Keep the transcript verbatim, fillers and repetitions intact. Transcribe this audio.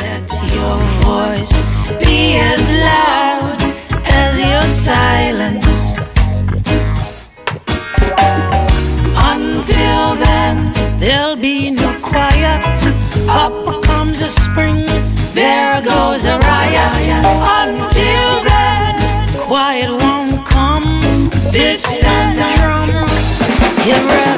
Let your voice be as loud as your silence. Until then, there'll be no quiet. Up comes the spring, there goes a riot. Until then, quiet won't come. Distant drum, you're right.